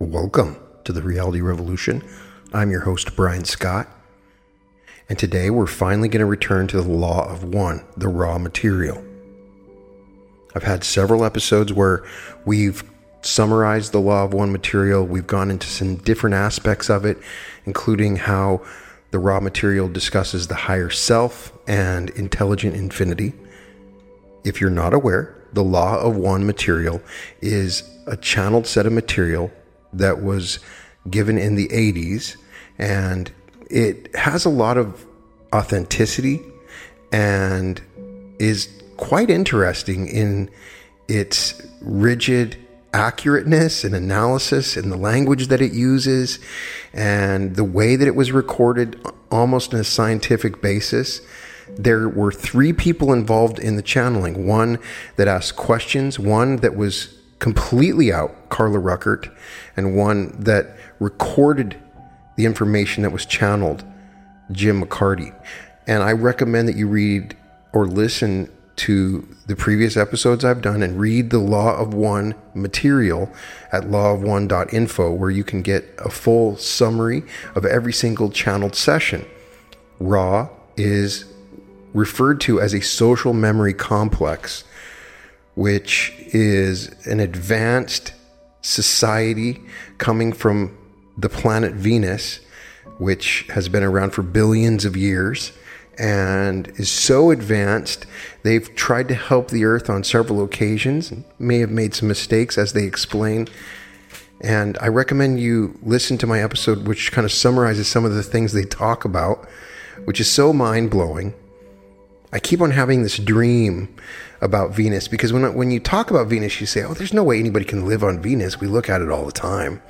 Welcome to the Reality Revolution. I'm your host, Brian Scott. And today we're finally going to return to the law of one, the raw material. I've had several episodes where we've summarized the law of one material. We've gone into some different aspects of it, including how the raw material discusses the higher self and intelligent infinity. If you're not aware, the law of one material is a channeled set of material that was given in the 80s, and it has a lot of authenticity and is quite interesting in its rigid accurateness and analysis and the language that it uses and the way that it was recorded almost on a scientific basis. There were 3 people involved in the channeling. One that asked questions, one that was completely out, Carla Ruckert, and one that recorded the information that was channeled, Jim McCarty. And I recommend that you read or listen to the previous episodes I've done and read the Law of One material at lawofone.info, where you can get a full summary of every single channeled session. Raw is referred to as a social memory complex, which is an advanced society coming from the planet Venus, which has been around for billions of years and is so advanced. They've tried to help the Earth on several occasions, and may have made some mistakes, as they explain. And I recommend you listen to my episode, which kind of summarizes some of the things they talk about, which is so mind-blowing. I keep on having this dream about Venus, because when you talk about Venus, you say, oh, there's no way anybody can live on Venus. We look at it all the time.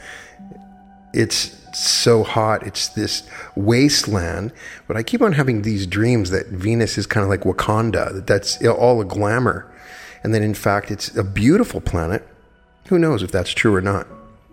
It's so hot. It's this wasteland. But I keep on having these dreams that Venus is kind of like Wakanda, that's all a glamour. And then, in fact, it's a beautiful planet. Who knows if that's true or not?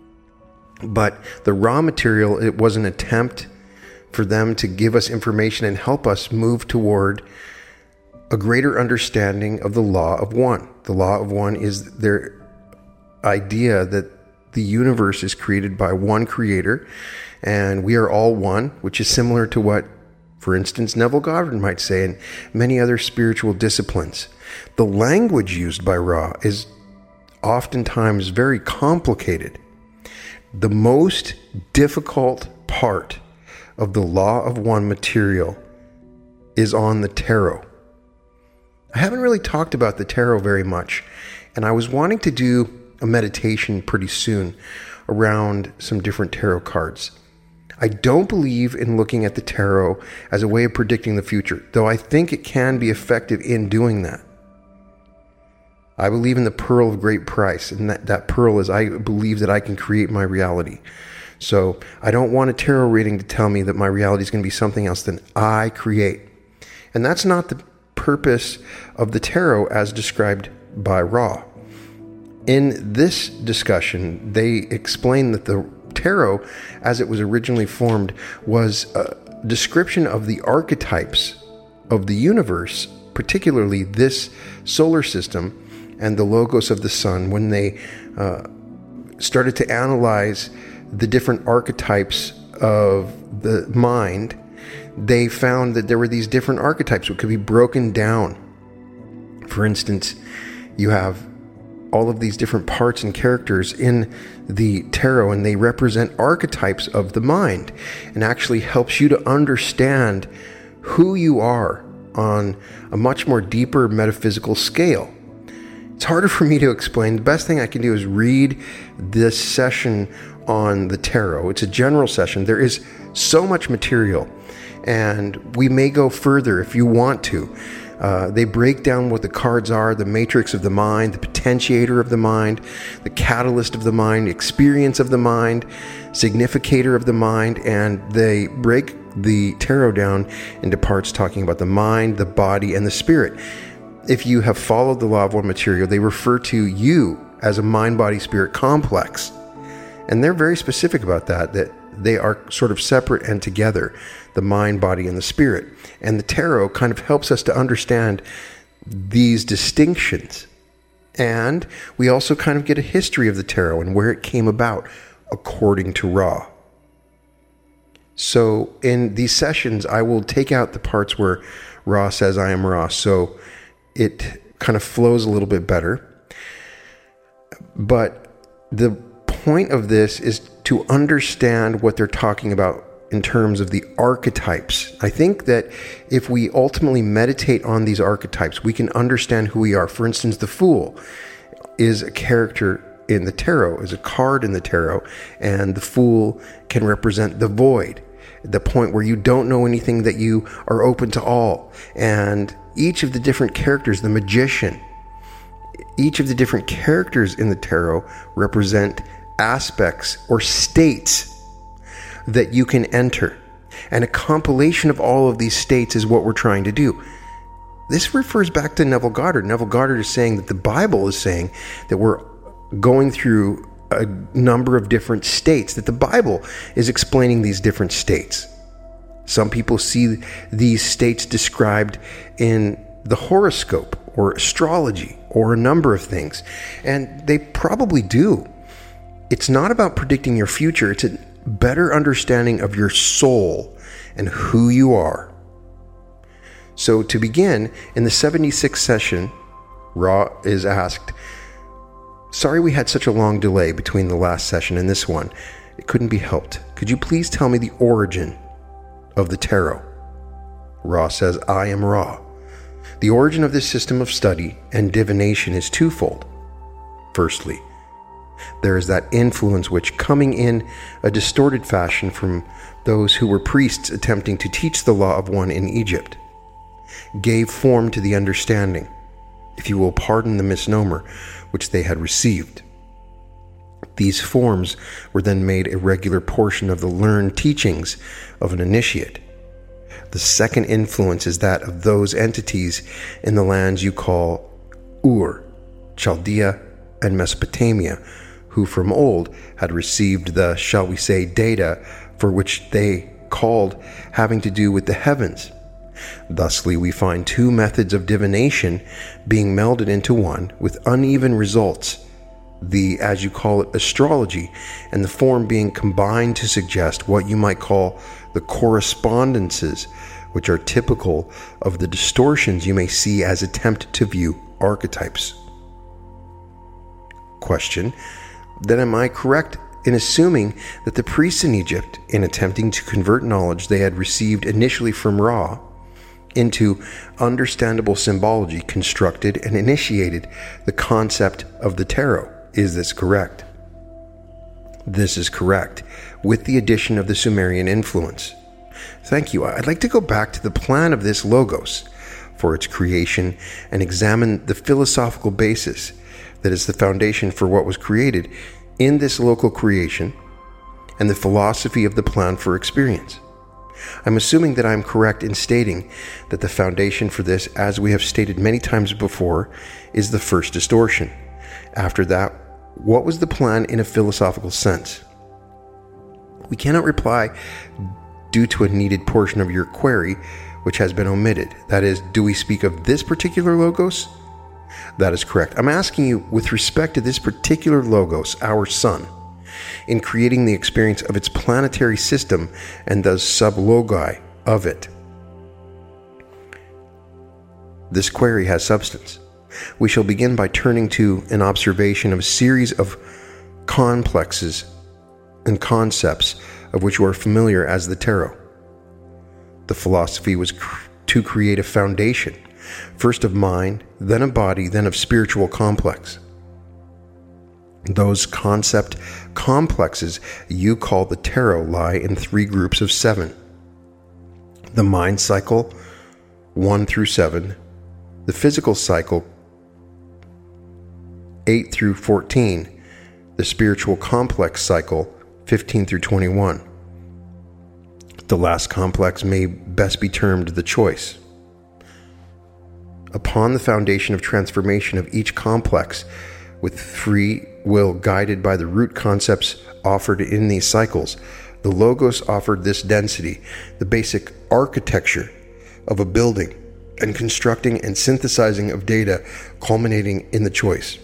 But the raw material, it was an attempt for them to give us information and help us move toward a greater understanding of the law of one. The law of one is their idea that the universe is created by one creator, and we are all one, which is similar to what, for instance, Neville Goddard might say, and many other spiritual disciplines. The language used by Ra is oftentimes very complicated. The most difficult part of the law of one material is on the tarot. I haven't really talked about the tarot very much, and I was wanting to do a meditation pretty soon around some different tarot cards. I don't believe in looking at the tarot as a way of predicting the future, though I think it can be effective in doing that. I believe in the pearl of great price, and that pearl is, I believe that I can create my reality. So I don't want a tarot reading to tell me that my reality is going to be something else than I create. And that's not the purpose of the tarot as described by Ra. In this discussion, they explain that the tarot, as it was originally formed, was a description of the archetypes of the universe, particularly this solar system and the logos of the sun. When they started to analyze the different archetypes of the mind, they found that there were these different archetypes that could be broken down. For instance, you have all of these different parts and characters in the tarot, and they represent archetypes of the mind, and actually helps you to understand who you are on a much more deeper metaphysical scale. It's harder for me to explain. The best thing I can do is read this session on the tarot. It's a general session. There is so much material, and we may go further if you want to. They break down what the cards are: the matrix of the mind, the potentiator of the mind, the catalyst of the mind, experience of the mind, significator of the mind, and they break the tarot down into parts talking about the mind, the body, and the spirit. If you have followed the law of one material, they refer to you as a mind-body-spirit complex. And they're very specific about that they are sort of separate and together, the mind, body, and the spirit. And the tarot kind of helps us to understand these distinctions. And we also kind of get a history of the tarot and where it came about, according to Ra. So in these sessions, I will take out the parts where Ra says, I am Ra, so it kind of flows a little bit better. But the point of this is to understand what they're talking about in terms of the archetypes. I think that if we ultimately meditate on these archetypes, we can understand who we are. For instance, the Fool is a character in the tarot, is a card in the tarot, and the Fool can represent the void, the point where you don't know anything, that you are open to all. And each of the different characters, the Magician, each of the different characters in the tarot represent aspects or states that you can enter. And a compilation of all of these states is what we're trying to do. This refers back to Neville Goddard. Neville Goddard is saying that the Bible is saying that we're going through a number of different states, that the Bible is explaining these different states. Some people see these states described in the horoscope or astrology or a number of things, and they probably do. It's not about predicting your future. It's a better understanding of your soul and who you are. So to begin, in the 76th session, Ra is asked, sorry we had such a long delay between the last session and this one. It couldn't be helped. Could you please tell me the origin of the tarot? Ra says, I am Ra. The origin of this system of study and divination is twofold. Firstly, there is that influence which, coming in a distorted fashion from those who were priests attempting to teach the law of one in Egypt, gave form to the understanding, if you will pardon the misnomer, which they had received. These forms were then made a regular portion of the learned teachings of an initiate. The second influence is that of those entities in the lands you call Ur, Chaldea, and Mesopotamia, who from old had received the, shall we say, data for which they called having to do with the heavens. Thusly, we find two methods of divination being melded into one with uneven results, the, as you call it, astrology, and the form being combined to suggest what you might call the correspondences, which are typical of the distortions you may see as attempt to view archetypes. Question: then am I correct in assuming that the priests in Egypt, in attempting to convert knowledge they had received initially from Ra into understandable symbology, constructed and initiated the concept of the tarot? Is this correct? This is correct, with the addition of the Sumerian influence. Thank you. I'd like to go back to the plan of this logos for its creation and examine the philosophical basis that is the foundation for what was created in this local creation and the philosophy of the plan for experience. I'm assuming that I'm correct in stating that the foundation for this, as we have stated many times before, is the first distortion. After that, what was the plan in a philosophical sense? We cannot reply due to a needed portion of your query which has been omitted. That is, do we speak of this particular logos? That is correct. I'm asking you with respect to this particular logos, our sun, in creating the experience of its planetary system and those sublogi of it. This query has substance. We shall begin by turning to an observation of a series of complexes and concepts of which you are familiar as the tarot. The philosophy was to create a foundation, first of mind, then of body, then of spiritual complex. Those concept complexes you call the tarot lie in 3 groups of 7. The mind cycle, 1 through 7, the physical cycle, 8 through 14, the spiritual complex cycle, 15 through 21. The last complex may best be termed the choice. Upon the foundation of transformation of each complex, with free will guided by the root concepts offered in these cycles, the Logos offered this density, the basic architecture of a building, and constructing and synthesizing of data culminating in the choice.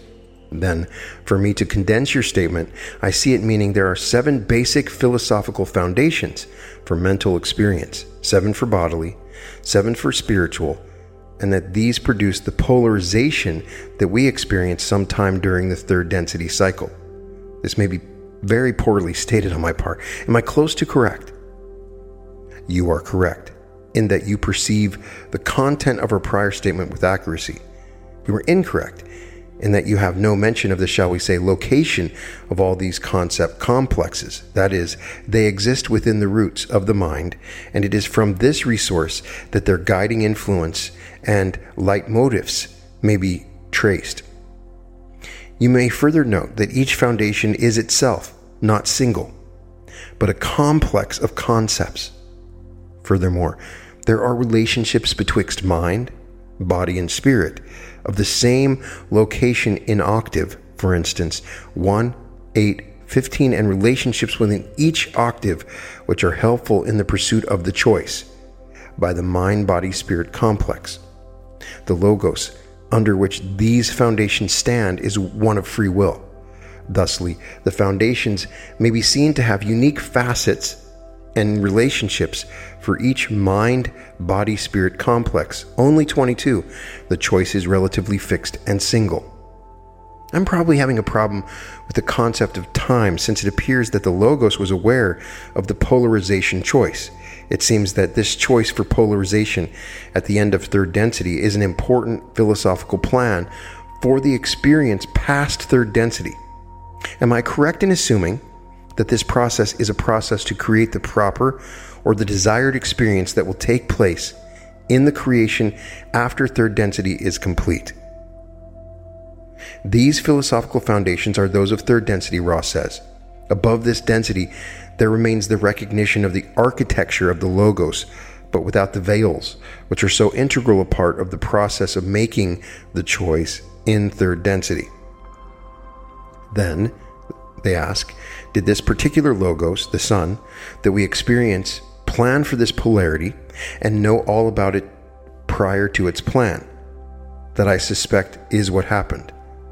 Then, for me to condense your statement, I see it meaning there are 7 basic philosophical foundations for mental experience, 7 for bodily, 7 for spiritual, and that these produce the polarization that we experience sometime during the third density cycle. This may be very poorly stated on my part. Am I close to correct? You are correct in that you perceive the content of our prior statement with accuracy. You are incorrect in that you have no mention of the, shall we say, location of all these concept complexes. That is, they exist within the roots of the mind, and it is from this resource that their guiding influence and leitmotifs may be traced. You may further note that each foundation is itself not single, but a complex of concepts. Furthermore, there are relationships betwixt mind, body, and spirit of the same location in octave, for instance, 1, 8, 15, and relationships within each octave which are helpful in the pursuit of the choice by the mind-body-spirit complex. The logos under which these foundations stand is one of free will. Thusly, the foundations may be seen to have unique facets and relationships for each mind-body-spirit complex. Only 22. The choice is relatively fixed and single. I'm probably having a problem with the concept of time, since it appears that the Logos was aware of the polarization choice. It seems that this choice for polarization at the end of third density is an important philosophical plan for the experience past third density. Am I correct in assuming that this process is a process to create the proper or the desired experience that will take place in the creation after third density is complete? These philosophical foundations are those of third density, Ross says. Above this density, there remains the recognition of the architecture of the Logos, but without the veils, which are so integral a part of the process of making the choice in third density. Then, they ask, did this particular Logos, the Sun, that we experience, plan for this polarity and know all about it prior to its plan? That, I suspect, is what happened.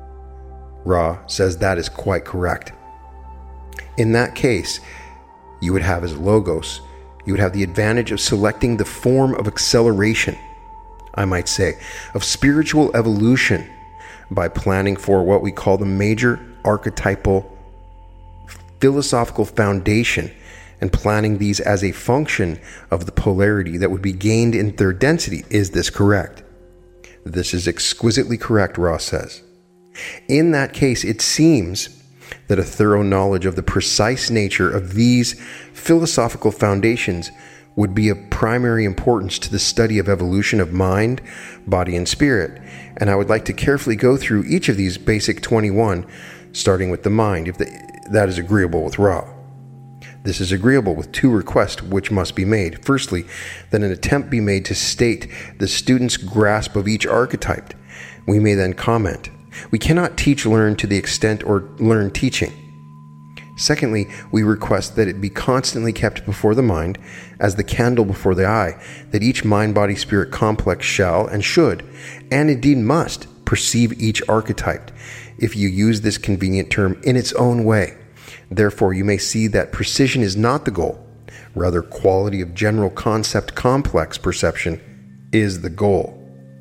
Ra says that is quite correct. In that case, you would have as Logos, you would have the advantage of selecting the form of acceleration, I might say, of spiritual evolution by planning for what we call the major archetypal philosophical foundation and planning these as a function of the polarity that would be gained in third density. Is this correct? This is exquisitely correct, Ross says. In that case, it seems that a thorough knowledge of the precise nature of these philosophical foundations would be of primary importance to the study of evolution of mind, body, and spirit. And I would like to carefully go through each of these basic 21, starting with the mind, if that is agreeable with Ra. This is agreeable with 2 requests which must be made. Firstly, that an attempt be made to state the student's grasp of each archetype. We may then comment. We cannot teach learn to the extent or learn teaching. Secondly, we request that it be constantly kept before the mind as the candle before the eye, that each mind-body-spirit complex shall and should, and indeed must, perceive each archetype, if you use this convenient term, in its own way. Therefore, you may see that precision is not the goal. Rather, quality of general concept complex perception is the goal.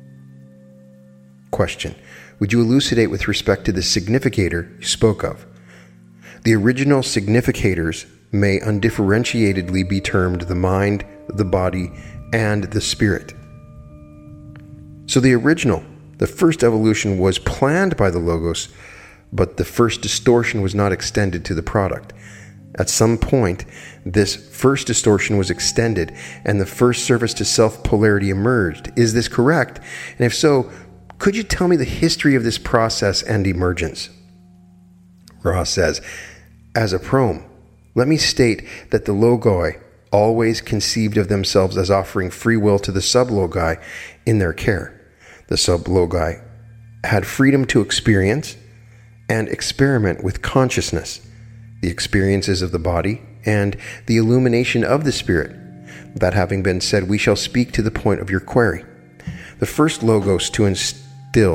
Question. Would you elucidate with respect to the significator you spoke of? The original significators may undifferentiatedly be termed the mind, the body, and the spirit. So the original, the first evolution, was planned by the Logos, but the first distortion was not extended to the product. At some point, this first distortion was extended, and the first service to self-polarity emerged. Is this correct? And if so, could you tell me the history of this process and emergence? Ross says, as a prom, let me state that the logoi always conceived of themselves as offering free will to the sublogi in their care. The sublogi had freedom to experience and experiment with consciousness, the experiences of the body, and the illumination of the spirit. That having been said, we shall speak to the point of your query. The first Logos to instill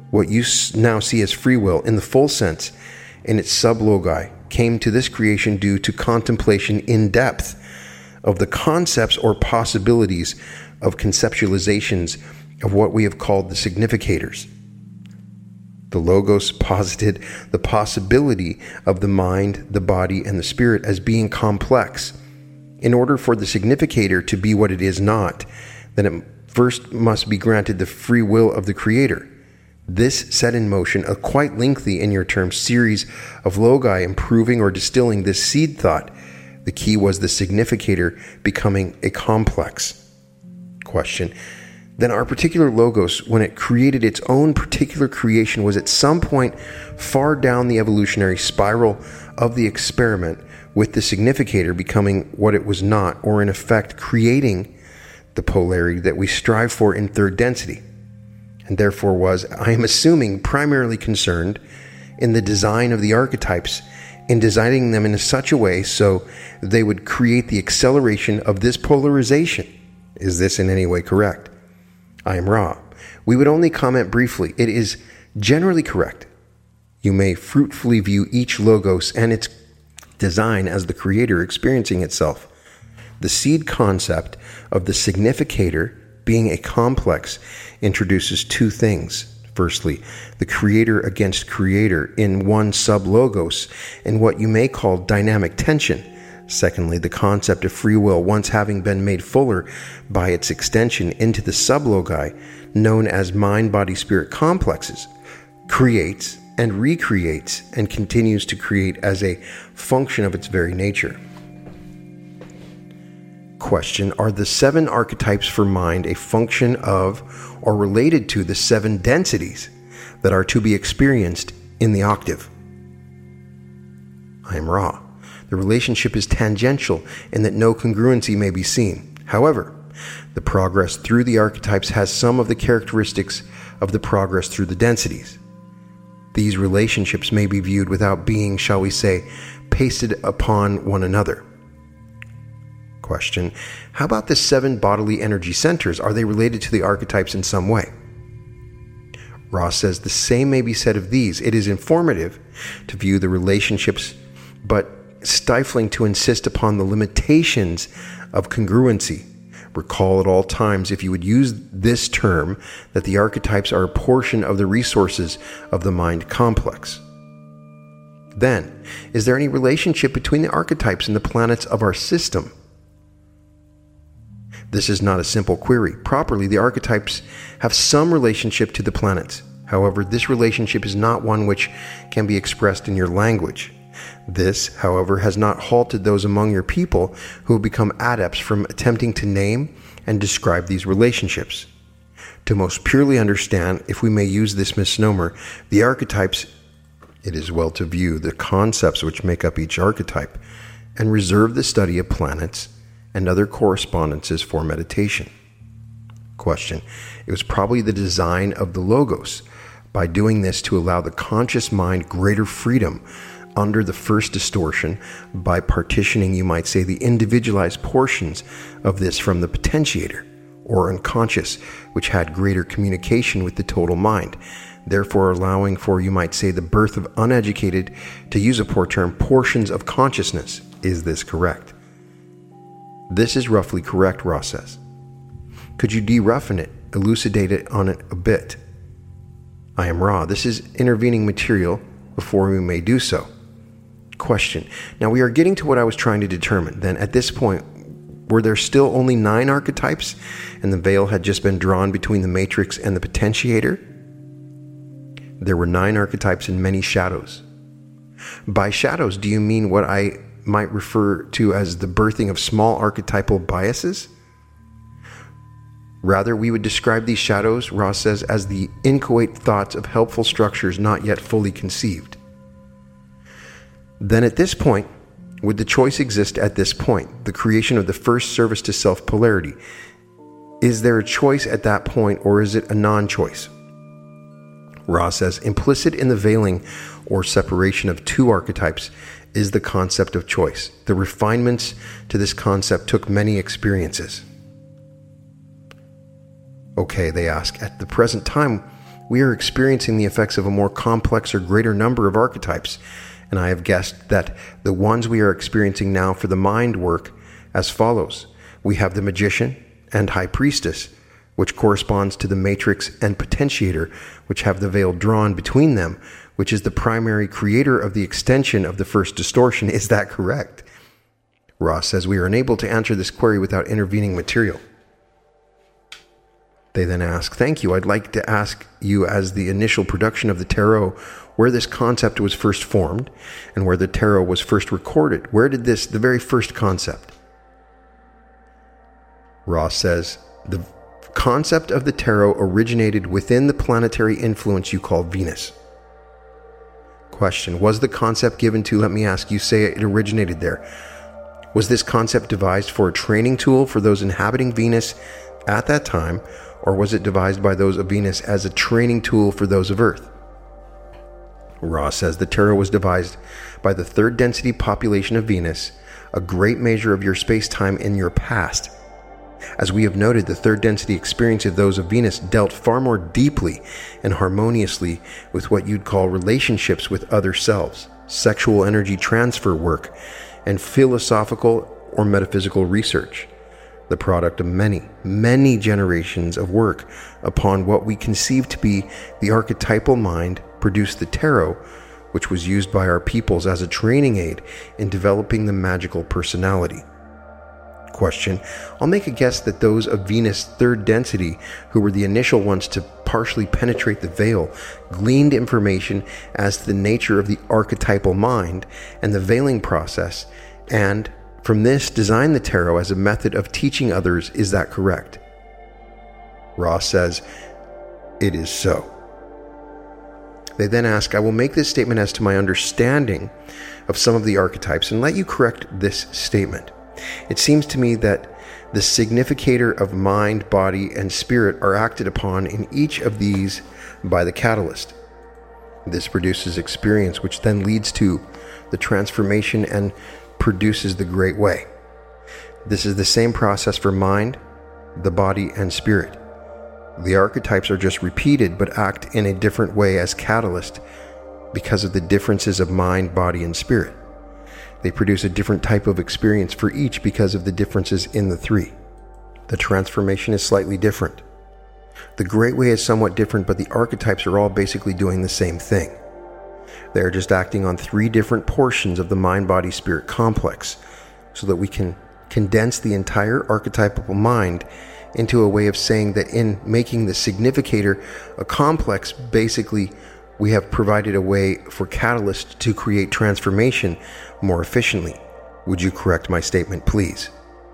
what you now see as free will in the full sense in its sublogi came to this creation due to contemplation in depth of the concepts or possibilities of conceptualizations of what we have called the significators. The Logos posited the possibility of the mind, the body, and the spirit as being complex. In order for the significator to be what it is not, then it first must be granted the free will of the Creator. This set in motion a quite lengthy, in your terms, series of logi improving or distilling this seed thought. The key was the significator becoming a complex. Question. Then our particular Logos, when it created its own particular creation, was at some point far down the evolutionary spiral of the experiment, with the significator becoming what it was not, or in effect creating the polarity that we strive for in third density, and therefore was, I am assuming, primarily concerned in the design of the archetypes, in designing them in such a way so they would create the acceleration of this polarization. Is this in any way correct? I am Ra. We would only comment briefly. It is generally correct. You may fruitfully view each Logos and its design as the Creator experiencing itself. The seed concept of the significator being a complex introduces two things. Firstly, the Creator against Creator in one sub-Logos in what you may call dynamic tension. Secondly, the concept of free will, once having been made fuller by its extension into the sublogi known as mind-body-spirit complexes, creates and recreates and continues to create as a function of its very nature. Question. Are the 7 archetypes for mind a function of or related to the 7 densities that are to be experienced in the octave? I am Ra. The relationship is tangential in that no congruency may be seen. However, the progress through the archetypes has some of the characteristics of the progress through the densities. These relationships may be viewed without being, shall we say, pasted upon one another. Question. How about the 7 bodily energy centers? Are they related to the archetypes in some way? Ross says the same may be said of these. It is informative to view the relationships, but stifling to insist upon the limitations of congruency. Recall at all times, if you would use this term, that the archetypes are a portion of the resources of the mind complex. Then, is there any relationship between the archetypes and the planets of our system? This is not a simple query. Properly, the archetypes have some relationship to the planets. However, this relationship is not one which can be expressed in your language. This, however, has not halted those among your people who have become adepts from attempting to name and describe these relationships. To most purely understand, if we may use this misnomer, the archetypes, it is well to view the concepts which make up each archetype and reserve the study of planets and other correspondences for meditation. Question. It was probably the design of the Logos by doing this to allow the conscious mind greater freedom under the first distortion by partitioning, you might say, the individualized portions of this from the potentiator, or unconscious, which had greater communication with the total mind, therefore allowing for, you might say, the birth of uneducated, to use a poor term, portions of consciousness. Is this correct? This is roughly correct, Ross says. Could you de-roughen it, elucidate it on it a bit? I am Ra. This is intervening material before we may do so. Question. Now we are getting to what I was trying to determine. Then at this point, were there still only 9 archetypes and the veil had just been drawn between the matrix and the potentiator? There were 9 archetypes and many shadows. By shadows, do you mean what I might refer to as the birthing of small archetypal biases? Rather, we would describe these shadows, Ross says, as the inchoate thoughts of helpful structures not yet fully conceived. Then at this point, would the choice exist at this point, the creation of the first service to self-polarity? Is there a choice at that point, or is it a non-choice? Ross says, implicit in the veiling or separation of 2 archetypes is the concept of choice. The refinements to this concept took many experiences. Okay, they ask, at the present time, we are experiencing the effects of a more complex or greater number of archetypes, and I have guessed that the ones we are experiencing now for the mind work as follows. We have the Magician and High Priestess, which corresponds to the Matrix and Potentiator, which have the veil drawn between them, which is the primary creator of the extension of the first distortion. Is that correct? Ross says we are unable to answer this query without intervening material. They then ask, thank you. I'd like to ask you, as the initial production of the tarot, where this concept was first formed and where the tarot was first recorded. Where did the very first concept? Ross says, the concept of the tarot originated within the planetary influence you call Venus. Question, was the concept given to, let me ask, you say it originated there. Was this concept devised for a training tool for those inhabiting Venus at that time, or was it devised by those of Venus as a training tool for those of Earth? Ross says the tarot was devised by the third density population of Venus, a great measure of your space-time in your past. As we have noted, the third density experience of those of Venus dealt far more deeply and harmoniously with what you'd call relationships with other selves, sexual energy transfer work, and philosophical or metaphysical research, the product of many, many generations of work upon what we conceive to be the archetypal mind produced the tarot, which was used by our peoples as a training aid in developing the magical personality. Question, I'll make a guess that those of Venus third density, who were the initial ones to partially penetrate the veil, gleaned information as to the nature of the archetypal mind and the veiling process, and from this designed the tarot as a method of teaching others. Is that correct? Ross says, it is so. They then ask, I will make this statement as to my understanding of some of the archetypes and let you correct this statement. It seems to me that the significator of mind, body, and spirit are acted upon in each of these by the catalyst. This produces experience, which then leads to the transformation and produces the great way. This is the same process for mind, the body, and spirit. The archetypes are just repeated but act in a different way as catalyst because of the differences of mind, body, and spirit. They produce a different type of experience for each because of the differences in the three. The transformation is slightly different. The great way is somewhat different, but the archetypes are all basically doing the same thing. They are just acting on three different portions of the mind-body-spirit complex so that we can condense the entire archetypal mind into a way of saying that in making the significator a complex, basically we have provided a way for catalysts to create transformation more efficiently. Would you correct my statement, please?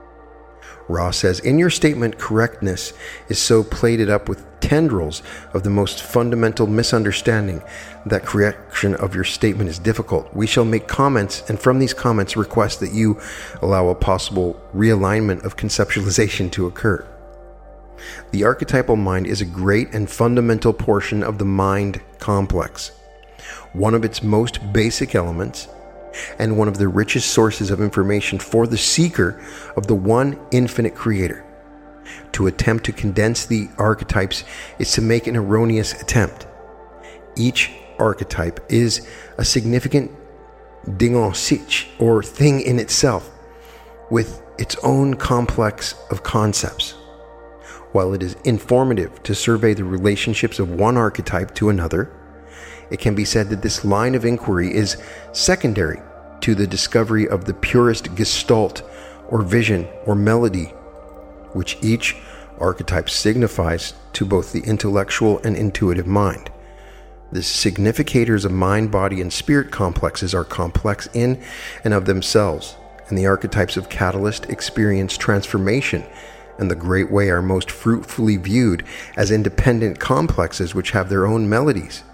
Ross says, in your statement, correctness is so plated up with tendrils of the most fundamental misunderstanding that correction of your statement is difficult. We shall make comments, and from these comments request that you allow a possible realignment of conceptualization to occur. The archetypal mind is a great and fundamental portion of the mind complex, one of its most basic elements, and one of the richest sources of information for the seeker of the one infinite creator. To attempt to condense the archetypes is to make an erroneous attempt. Each archetype is a significant ding en sich, or thing in itself, with its own complex of concepts. While it is informative to survey the relationships of one archetype to another, it can be said that this line of inquiry is secondary to the discovery of the purest gestalt or vision or melody, which each archetype signifies to both the intellectual and intuitive mind. The significators of mind, body, and spirit complexes are complex in and of themselves, and the archetypes of catalyst experience transformation and the great way are most fruitfully viewed as independent complexes which have their own melodies,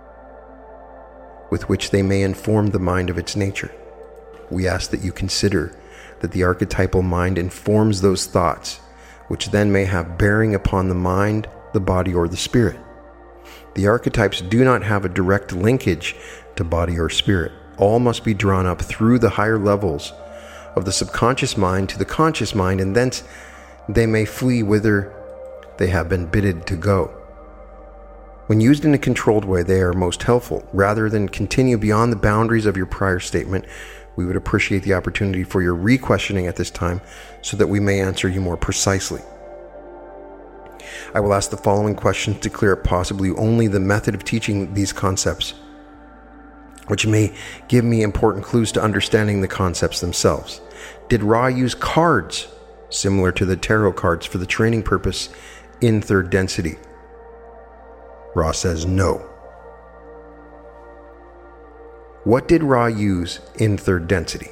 with which they may inform the mind of its nature. We ask that you consider that the archetypal mind informs those thoughts, which then may have bearing upon the mind, the body, or the spirit. The archetypes do not have a direct linkage to body or spirit. All must be drawn up through the higher levels of the subconscious mind to the conscious mind, and thence they may flee whither they have been bidden to go. When used in a controlled way, they are most helpful. Rather than continue beyond the boundaries of your prior statement, we would appreciate the opportunity for your re-questioning at this time so that we may answer you more precisely. I will ask the following questions to clear up possibly only the method of teaching these concepts, which may give me important clues to understanding the concepts themselves. Did Ra use cards similar to the tarot cards for the training purpose in third density? Ra says no. What did Ra use in third density?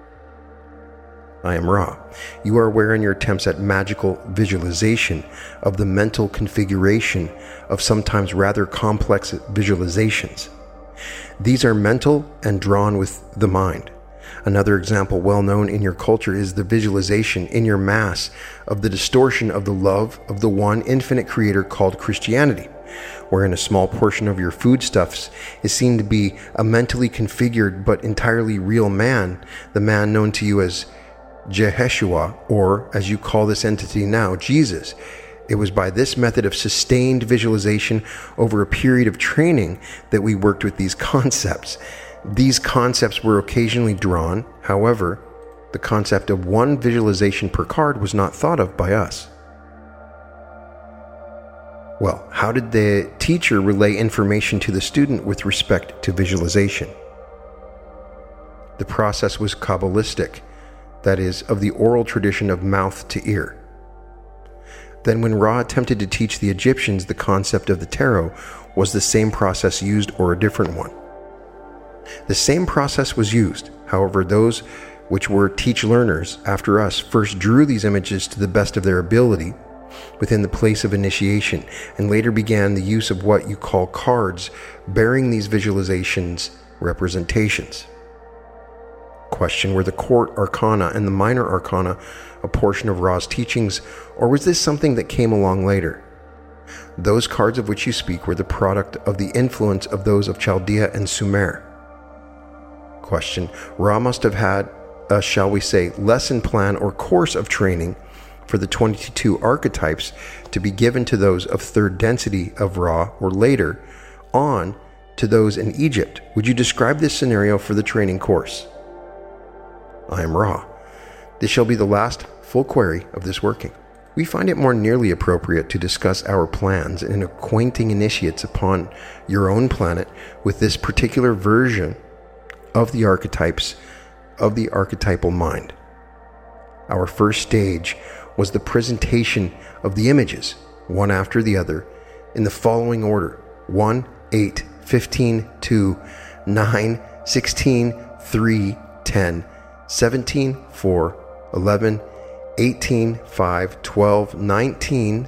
I am Ra. You are aware in your attempts at magical visualization of the mental configuration of sometimes rather complex visualizations. These are mental and drawn with the mind. Another example well known in your culture is the visualization in your mass of the distortion of the love of the one infinite creator called Christianity, wherein a small portion of your foodstuffs is seen to be a mentally configured but entirely real man, the man known to you as Jeheshua, or as you call this entity now, Jesus. It was by this method of sustained visualization over a period of training that we worked with these concepts. These concepts were occasionally drawn. However, the concept of one visualization per card was not thought of by us. Well, how did the teacher relay information to the student with respect to visualization? The process was Kabbalistic, that is, of the oral tradition of mouth to ear. Then when Ra attempted to teach the Egyptians the concept of the tarot, was the same process used or a different one? The same process was used. However, those which were teach learners after us first drew these images to the best of their ability within the place of initiation, and later began the use of what you call cards bearing these visualizations representations. Question: were the court arcana and the minor arcana a portion of Ra's teachings, or was this something that came along later? Those cards of which you speak were the product of the influence of those of Chaldea and Sumer. Question: Ra must have had a, shall we say, lesson plan or course of training for the 22 archetypes to be given to those of third density of Ra, or later on to those in Egypt. Would you describe this scenario for the training course? I am Ra. This shall be the last full query of this working. We find it more nearly appropriate to discuss our plans in acquainting initiates upon your own planet with this particular version of the archetypes of the archetypal mind. Our first stage was the presentation of the images, one after the other, in the following order: 1, 8, 15, 2, 9, 16, 3, 10, 17, 4, 11, 18, 5, 12, 19,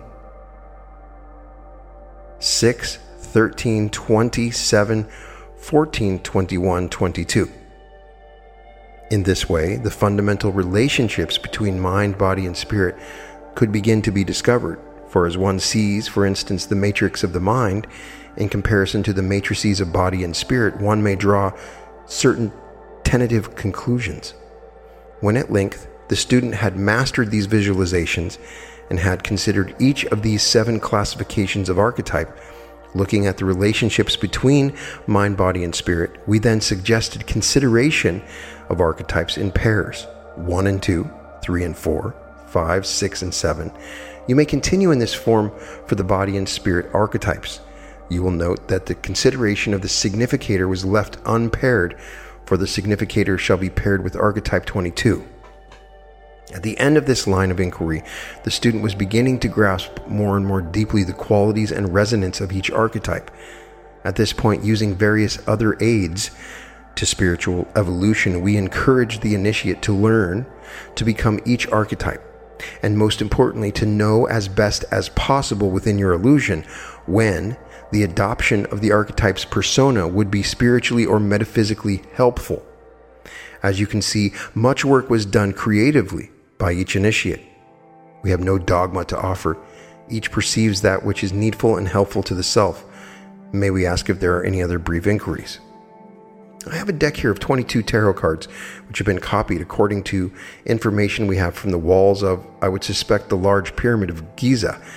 6, 13, 27, 14, 21, 22. In this way, the fundamental relationships between mind, body, and spirit could begin to be discovered. For as one sees, for instance, the matrix of the mind in comparison to the matrices of body and spirit, one may draw certain tentative conclusions. When at length the student had mastered these visualizations and had considered each of these 7 classifications of archetype, looking at the relationships between mind, body, and spirit, we then suggested consideration of archetypes in pairs: 1 and 2, 3 and 4, 5, 6 and 7. You may continue in this form for the body and spirit archetypes. You will note that the consideration of the significator was left unpaired, for the significator shall be paired with archetype 22. At the end of this line of inquiry, the student was beginning to grasp more and more deeply the qualities and resonance of each archetype. At this point, using various other aids to spiritual evolution, we encouraged the initiate to learn to become each archetype, and most importantly, to know as best as possible within your illusion when the adoption of the archetype's persona would be spiritually or metaphysically helpful. As you can see, much work was done creatively by each initiate. We have no dogma to offer. Each perceives that which is needful and helpful to the self. May we ask if there are any other brief inquiries? I have a deck here of 22 tarot cards, which have been copied according to information we have from the walls of, I would suspect, the large pyramid of Giza.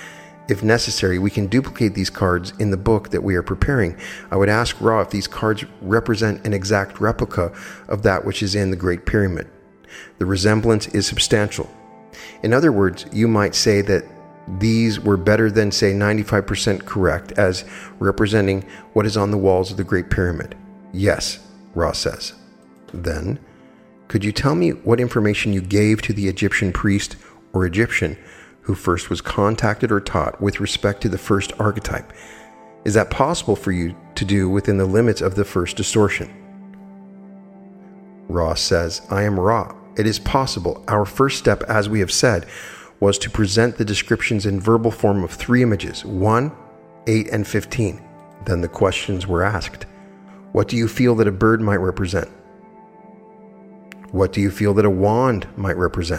If necessary, we can duplicate these cards in the book that we are preparing. I would ask Ra if these cards represent an exact replica of that which is in the Great Pyramid. The resemblance is substantial. In other words, you might say that these were better than, say, 95% correct as representing what is on the walls of the Great Pyramid. Yes, Ra says. Then, could you tell me what information you gave to the Egyptian priest or Egyptian who first was contacted or taught with respect to the first archetype? Is that possible for you to do within the limits of the first distortion? Ra says, I am Ra. It is possible. Our first step, as we have said, was to present the descriptions in verbal form of 3 images, 1, 8, and 15. Then the questions were asked. What do you feel that a bird might represent? What do you feel that a wand might represent?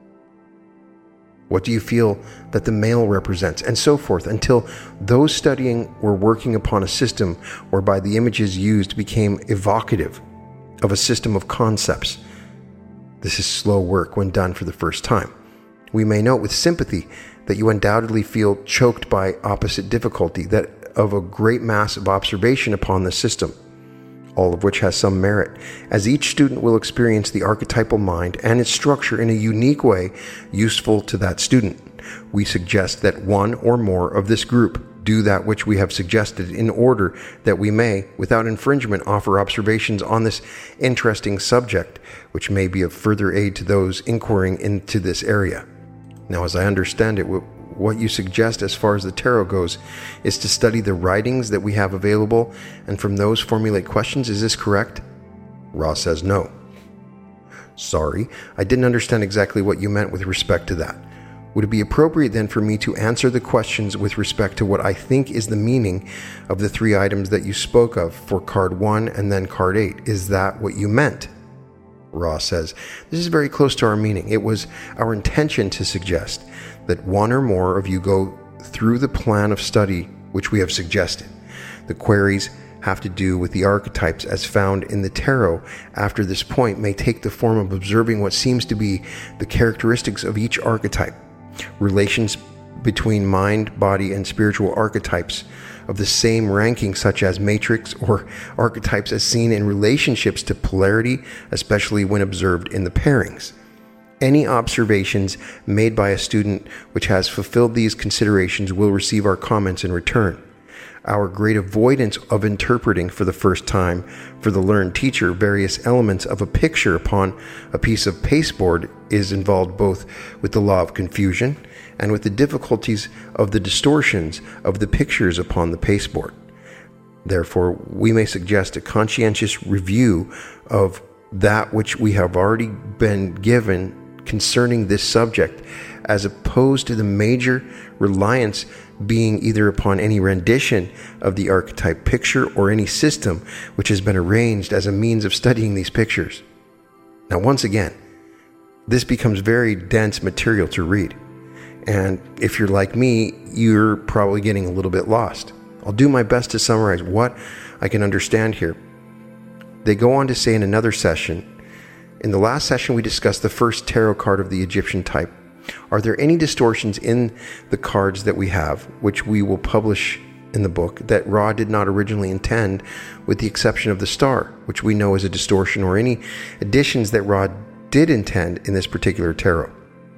What do you feel that the male represents? And so forth, until those studying were working upon a system whereby the images used became evocative of a system of concepts. This is slow work when done for the first time. We may note with sympathy that you undoubtedly feel choked by opposite difficulty, that of a great mass of observation upon the system, all of which has some merit, as each student will experience the archetypal mind and its structure in a unique way useful to that student. We suggest that one or more of this group do that which we have suggested in order that we may, without infringement, offer observations on this interesting subject, which may be of further aid to those inquiring into this area. Now, as I understand it, what you suggest as far as the tarot goes is to study the writings that we have available and from those formulate questions. Is this correct? Ra says no. Sorry, I didn't understand exactly what you meant with respect to that. Would it be appropriate then for me to answer the questions with respect to what I think is the meaning of the 3 items that you spoke of for card 1 and then card 8? Is that what you meant? Ra says, this is very close to our meaning. It was our intention to suggest that one or more of you go through the plan of study which we have suggested. The queries have to do with the archetypes as found in the tarot after this point may take the form of observing what seems to be the characteristics of each archetype, relations between mind, body, and spiritual archetypes of the same ranking, such as matrix or archetypes as seen in relationships to polarity, especially when observed in the pairings. Any observations made by a student which has fulfilled these considerations will receive our comments in return. Our great avoidance of interpreting for the first time for the learned teacher various elements of a picture upon a piece of pasteboard is involved both with the law of confusion and with the difficulties of the distortions of the pictures upon the pasteboard. Therefore, we may suggest a conscientious review of that which we have already been given concerning this subject, as opposed to the major reliance being either upon any rendition of the archetype picture or any system which has been arranged as a means of studying these pictures. Now, once again, this becomes very dense material to read. And if you're like me, you're probably getting a little bit lost. I'll do my best to summarize what I can understand here. They go on to say in another session, in the last session we discussed the first tarot card of the Egyptian type. Are there any distortions in the cards that we have, which we will publish in the book, that Ra did not originally intend, with the exception of the star, which we know is a distortion, or any additions that Ra did intend in this particular tarot?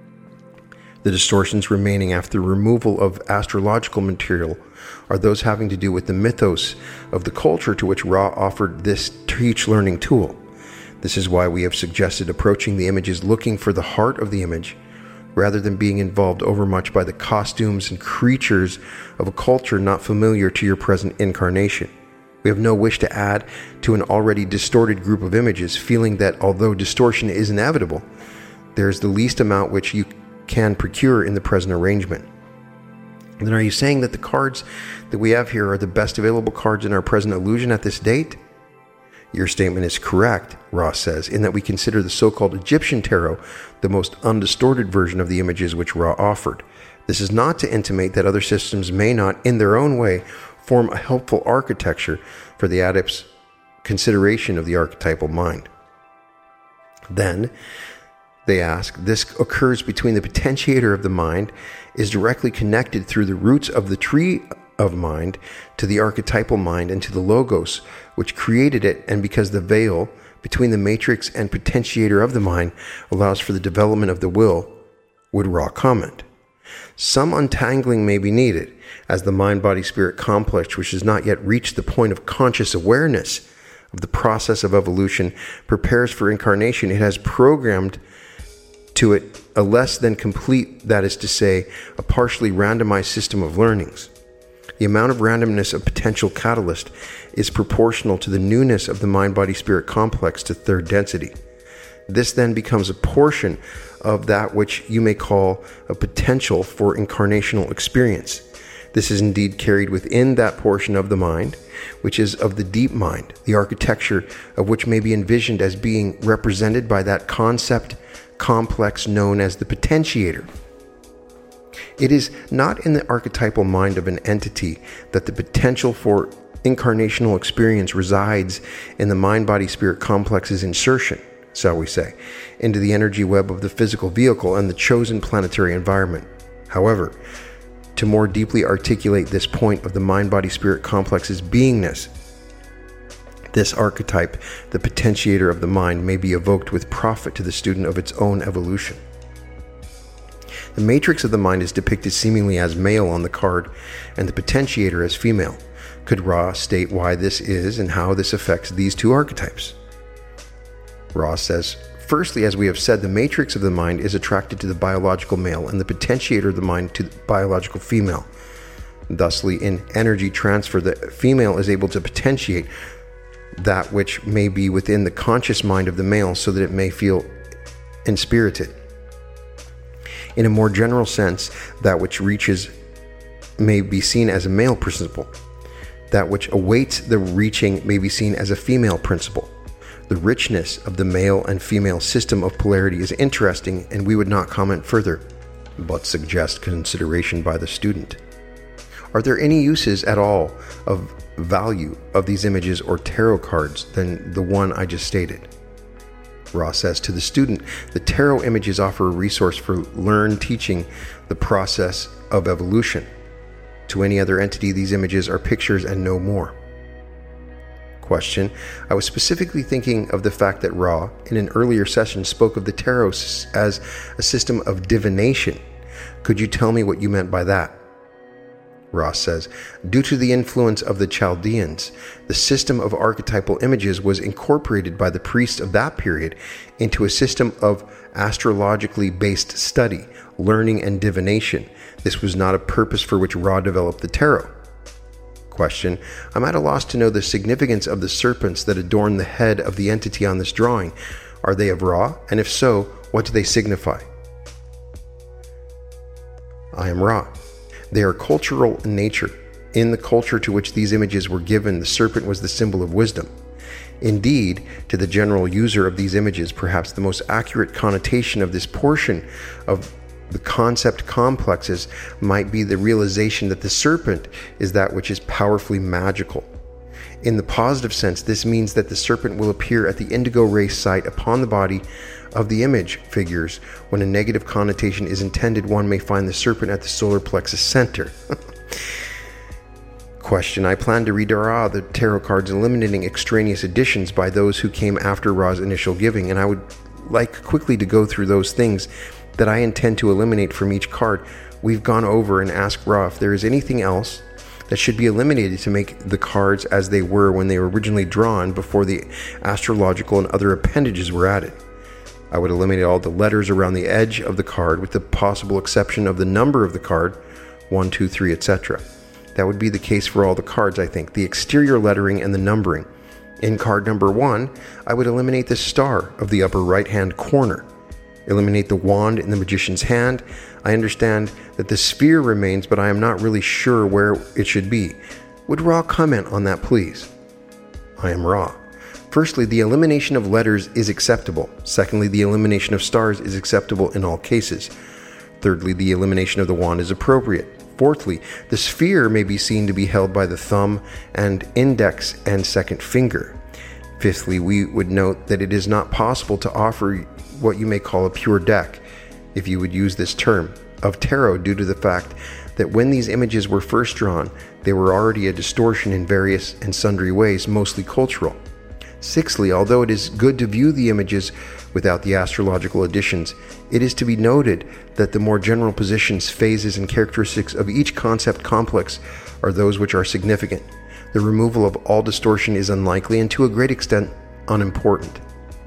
The distortions remaining after removal of astrological material are those having to do with the mythos of the culture to which Ra offered this teach learning tool. This is why we have suggested approaching the images looking for the heart of the image, rather than being involved overmuch by the costumes and creatures of a culture not familiar to your present incarnation. We have no wish to add to an already distorted group of images, feeling that although distortion is inevitable, there is the least amount which you can procure in the present arrangement. Then are you saying that the cards that we have here are the best available cards in our present illusion at this date? Your statement is correct, Ross says, in that we consider the so-called Egyptian tarot the most undistorted version of the images which Ra offered. This is not to intimate that other systems may not, in their own way, form a helpful architecture for the adept's consideration of the archetypal mind. Then, They ask, this occurs between the potentiator of the mind, is directly connected through the roots of the tree of mind to the archetypal mind and to the logos, which created it, and because the veil between the matrix and potentiator of the mind allows for the development of the will, would Ra comment. Some untangling may be needed, as the mind-body-spirit complex, which has not yet reached the point of conscious awareness of the process of evolution, prepares for incarnation. It has programmed to it a less than complete, that is to say, a partially randomized system of learnings. The amount of randomness of potential catalyst is proportional to the newness of the mind-body-spirit complex to third density. This then becomes a portion of that which you may call a potential for incarnational experience. This is indeed carried within that portion of the mind, which is of the deep mind, the architecture of which may be envisioned as being represented by that concept complex known as the potentiator. It is not in the archetypal mind of an entity that the potential for incarnational experience resides in the mind-body-spirit complex's insertion, shall we say, into the energy web of the physical vehicle and the chosen planetary environment. However, to more deeply articulate this point of the mind-body-spirit complex's beingness, this archetype, the potentiator of the mind, may be evoked with profit to the student of its own evolution. The matrix of the mind is depicted seemingly as male on the card, and the potentiator as female. Could Ra state why this is and how this affects these two archetypes? Ra says, firstly, as we have said, the matrix of the mind is attracted to the biological male and the potentiator of the mind to the biological female. Thusly, in energy transfer, the female is able to potentiate that which may be within the conscious mind of the male so that it may feel inspirited. In a more general sense, that which reaches may be seen as a male principle. That which awaits the reaching may be seen as a female principle. The richness of the male and female system of polarity is interesting, and we would not comment further, but suggest consideration by the student. Are there any uses at all of value of these images or tarot cards than the one I just stated? Ra says to the student, the tarot images offer a resource for teaching the process of evolution. To any other entity, these images are pictures and no more. Question. I was specifically thinking of the fact that Ra, in an earlier session, spoke of the tarot as a system of divination. Could you tell me what you meant by that? Ra says, due to the influence of the Chaldeans, the system of archetypal images was incorporated by the priests of that period into a system of astrologically based study, learning, and divination. This was not a purpose for which Ra developed the tarot. Question. I'm at a loss to know the significance of the serpents that adorn the head of the entity on this drawing. Are they of Ra? And if so, what do they signify? I am Ra. They are cultural in nature. In the culture to which these images were given, the serpent was the symbol of wisdom. Indeed, to the general user of these images, perhaps the most accurate connotation of this portion of the concept complexes might be the realization that the serpent is that which is powerfully magical. In the positive sense, this means that the serpent will appear at the indigo ray site upon the body of the image figures. When a negative connotation is intended, one may find the serpent at the solar plexus center. Question. I plan to read Ra the tarot cards, eliminating extraneous additions by those who came after Ra's initial giving, and I would like quickly to go through those things that I intend to eliminate from each card. We've gone over and asked Ra if there is anything else that should be eliminated to make the cards as they were when they were originally drawn before the astrological and other appendages were added. I would eliminate all the letters around the edge of the card with the possible exception of the number of the card, 1, 2, 3, etc. That would be the case for all the cards, I think. The exterior lettering and the numbering. In card number 1, I would eliminate the star of the upper right-hand corner. Eliminate the wand in the magician's hand. I understand that the sphere remains, but I am not really sure where it should be. Would Ra comment on that, please? I am Ra. Firstly, the elimination of letters is acceptable. Secondly, the elimination of stars is acceptable in all cases. Thirdly, the elimination of the wand is appropriate. Fourthly, the sphere may be seen to be held by the thumb and index and second finger. Fifthly, we would note that it is not possible to offer what you may call a pure deck, if you would use this term, of tarot, due to the fact that when these images were first drawn, they were already a distortion in various and sundry ways, mostly cultural. Sixthly, although it is good to view the images without the astrological additions, it is to be noted that the more general positions, phases, and characteristics of each concept complex are those which are significant. The removal of all distortion is unlikely and to a great extent unimportant.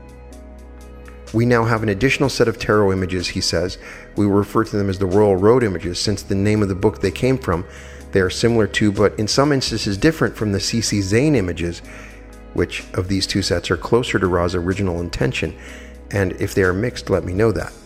We now have an additional set of tarot images, he says. We will refer to them as the Royal Road images, since the name of the book they came from. They are similar to, but in some instances different from, the C.C. Zane images. Which of these two sets are closer to Ra's original intention? And if they are mixed, let me know that.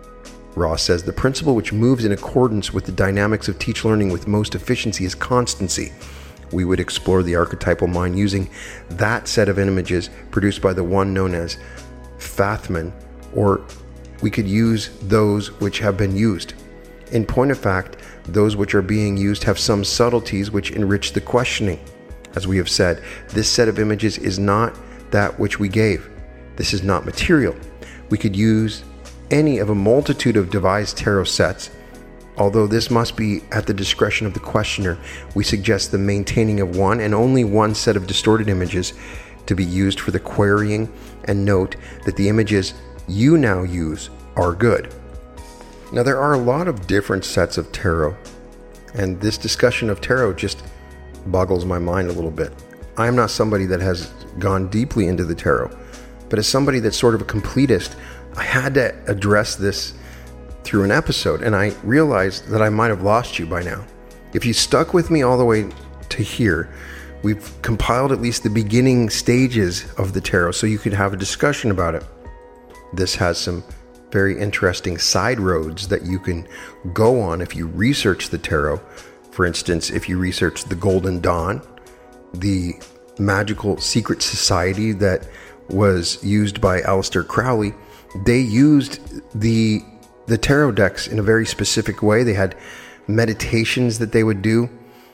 Ra says, the principle which moves in accordance with the dynamics of teach learning with most efficiency is constancy. We would explore the archetypal mind using that set of images produced by the one known as Fathman, or we could use those which have been used. In point of fact, those which are being used have some subtleties which enrich the questioning. As we have said, this set of images is not that which we gave. This is not material. We could use any of a multitude of devised tarot sets. Although this must be at the discretion of the questioner, we suggest the maintaining of one and only one set of distorted images to be used for the querying, and note that the images you now use are good. Now, there are a lot of different sets of tarot, and this discussion of tarot just boggles my mind a little bit. I'm not somebody that has gone deeply into the tarot, but as somebody that's sort of a completist, I had to address this through an episode, and I realized that I might have lost you by now. If you stuck with me all the way to here, we've compiled at least the beginning stages of the tarot so you could have a discussion about it. This has some very interesting side roads that you can go on if you research the tarot. For instance, if you research the Golden Dawn, the magical secret society that was used by Aleister Crowley, they used the tarot decks in a very specific way. They had meditations that they would do,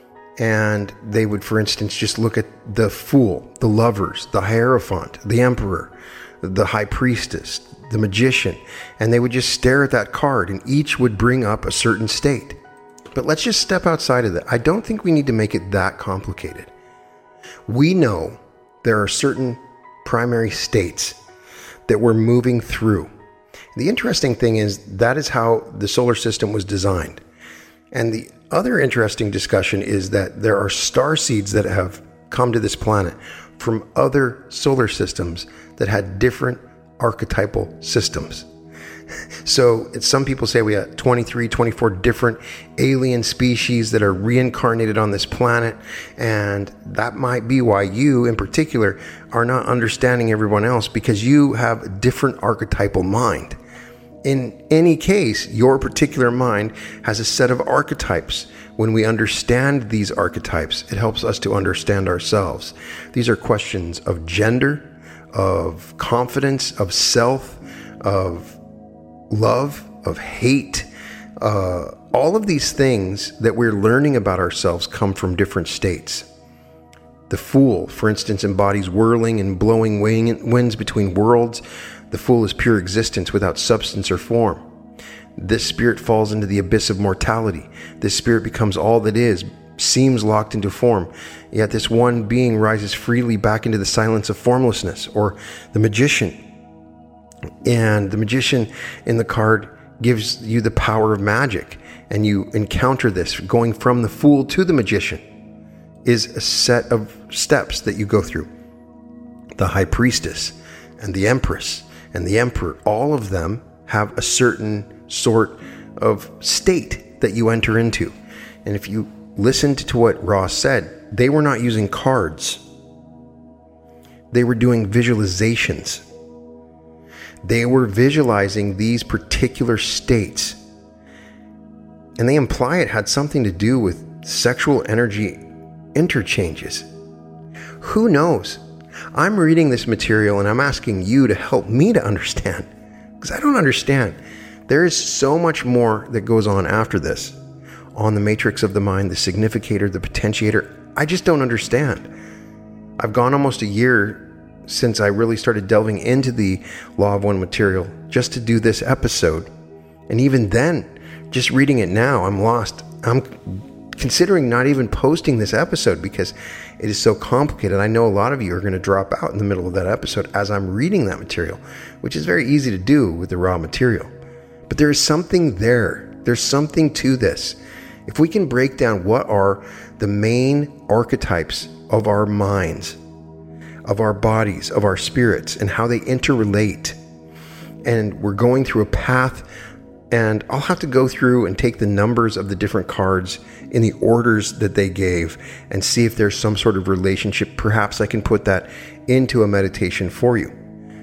and they would, for instance, just look at the Fool, the Lovers, the Hierophant, the Emperor, the High Priestess, the Magician, and they would just stare at that card, and each would bring up a certain state. But let's just step outside of that. I don't think we need to make it that complicated. We know there are certain primary states that we're moving through. The interesting thing is that is how the solar system was designed. And the other interesting discussion is that there are star seeds that have come to this planet from other solar systems that had different archetypal systems. So some people say we have 23, 24 different alien species that are reincarnated on this planet, and that might be why you in particular are not understanding everyone else, because you have a different archetypal mind. In any case, your particular mind has a set of archetypes. When we understand these archetypes, it helps us to understand ourselves. These are questions of gender, of confidence, of self, of love, of hate. All of these things that we're learning about ourselves come from different states. The Fool, for instance, embodies whirling and blowing winds between worlds. The Fool is pure existence without substance or form. This spirit falls into the abyss of mortality. This spirit becomes all that is, seems locked into form. Yet this one being rises freely back into the silence of formlessness. Or the Magician. And the Magician in the card gives you the power of magic. And you encounter this. Going from the Fool to the Magician is a set of steps that you go through. The High Priestess and the Empress and the Emperor, all of them have a certain sort of state that you enter into. And if you listened to what Ross said, they were not using cards. They were doing visualizations. They were visualizing these particular states. And they imply it had something to do with sexual energy interchanges. Who knows? I'm reading this material and I'm asking you to help me to understand, because I don't understand. There is so much more that goes on after this. On the matrix of the mind, the significator, the potentiator. I just don't understand. I've gone almost a year since I really started delving into the Law of One material, just to do this episode. And even then, just reading it now, I'm lost. I'm considering not even posting this episode because it is so complicated. I know a lot of you are going to drop out in the middle of that episode as I'm reading that material, which is very easy to do with the raw material. But there is something there. There's something to this. If we can break down what are the main archetypes of our minds, of our bodies, of our spirits, and how they interrelate, and we're going through a path, and I'll have to go through and take the numbers of the different cards in the orders that they gave and see if there's some sort of relationship. Perhaps I can put that into a meditation for you.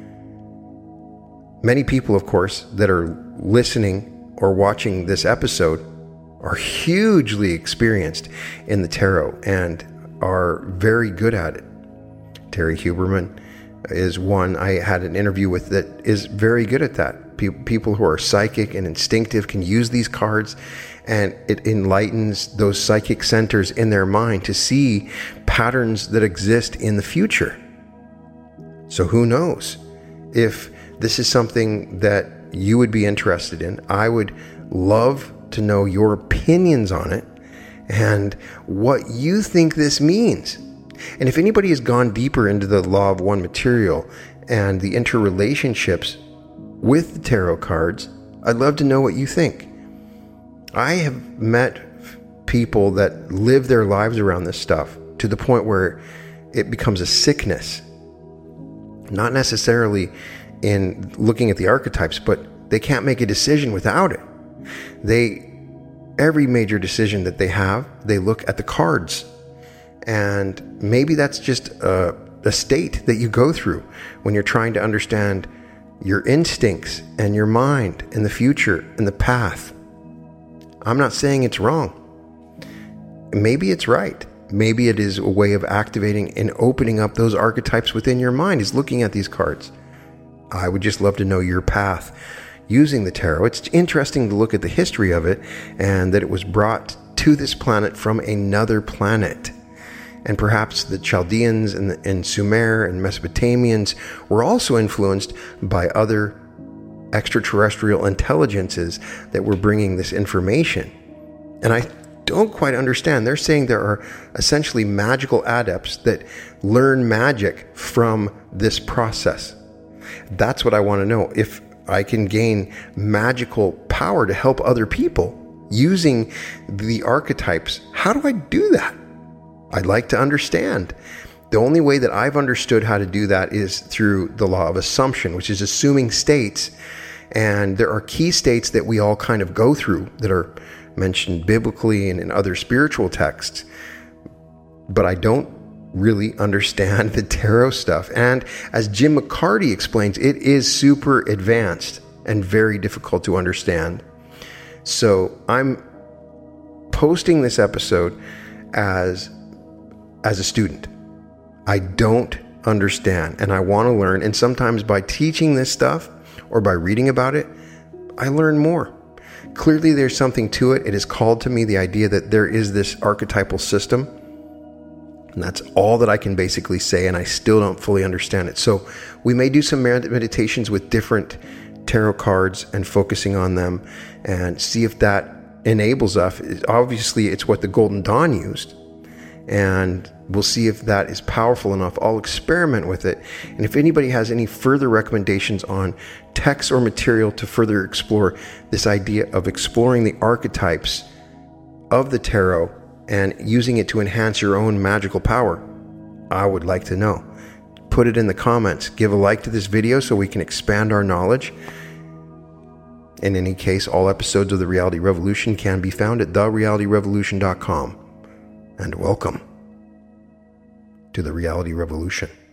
Many people, of course, that are listening or watching this episode are hugely experienced in the tarot and are very good at it. Terry Huberman is one I had an interview with that is very good at that. People who are psychic and instinctive can use these cards, and it enlightens those psychic centers in their mind to see patterns that exist in the future. So who knows if this is something that you would be interested in. I would love to know your opinions on it and what you think this means. And if anybody has gone deeper into the Law of One material and the interrelationships with the tarot cards, I'd love to know what you think. I have met people that live their lives around this stuff to the point where it becomes a sickness. Not necessarily in looking at the archetypes, but they can't make a decision without it. Every major decision that they have, they look at the cards. And maybe that's just a state that you go through when you're trying to understand your instincts and your mind and the future and the path. I'm not saying it's wrong. Maybe it's right. Maybe it is a way of activating and opening up those archetypes within your mind, is looking at these cards. I would just love to know your path using the tarot. It's interesting to look at the history of it and that it was brought to this planet from another planet. And perhaps the Chaldeans and Sumer and Mesopotamians were also influenced by other extraterrestrial intelligences that were bringing this information. And I don't quite understand. They're saying there are essentially magical adepts that learn magic from this process. That's what I want to know. If I can gain magical power to help other people using the archetypes, how do I do that? I'd like to understand. The only way that I've understood how to do that is through the law of assumption, which is assuming states. And there are key states that we all kind of go through that are mentioned biblically and in other spiritual texts. But I don't really understand the tarot stuff. And as Jim McCarty explains, it is super advanced and very difficult to understand. So I'm posting this episode as a student. I don't understand and I want to learn. And sometimes by teaching this stuff or by reading about it, I learn more. Clearly there's something to it. It is called to me the idea that there is this archetypal system. And that's all that I can basically say, and I still don't fully understand it. So we may do some meditations with different tarot cards and focusing on them and see if that enables us. Obviously, it's what the Golden Dawn used. And we'll see if that is powerful enough. I'll experiment with it. And if anybody has any further recommendations on text or material to further explore this idea of exploring the archetypes of the tarot and using it to enhance your own magical power, I would like to know. Put it in the comments. Give a like to this video so we can expand our knowledge. In any case, all episodes of The Reality Revolution can be found at therealityrevolution.com. And welcome to The Reality Revolution.